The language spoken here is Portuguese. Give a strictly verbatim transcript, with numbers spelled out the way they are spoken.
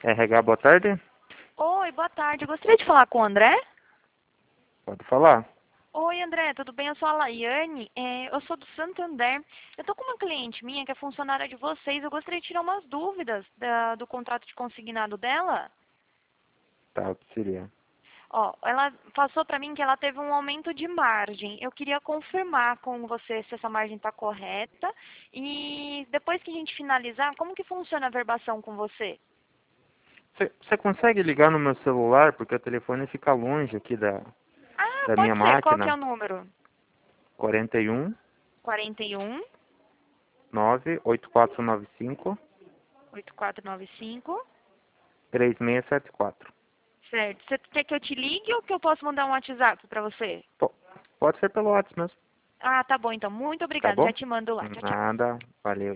R H, boa tarde. Oi, boa tarde. Eu gostaria de falar com o André. Pode falar. Oi, André, tudo bem? Eu sou a Laiane, é, eu sou do Santander. Eu tô com uma cliente minha que é funcionária de vocês. Eu gostaria de tirar umas dúvidas da- do contrato de consignado dela. Tá, o que seria? Ó, ela passou para mim que ela teve um aumento de margem. Eu queria confirmar com você se essa margem está correta. E depois que a gente finalizar, como que funciona a verbação com você? Você consegue ligar no meu celular, porque o telefone fica longe aqui da, Ah, da minha pode ser. Qual que é máquina? o número? quarenta e um, quarenta e um, nove oito quatro nove cinco, oito quatro nove cinco. três seis sete quatro. Certo. Você quer que eu te ligue ou que eu posso mandar um WhatsApp para você? Po- Pode ser pelo WhatsApp mesmo, Ah, tá bom então. Muito tá obrigada. Já bom? te mando lá. Tchau, tchau. Nada, valeu.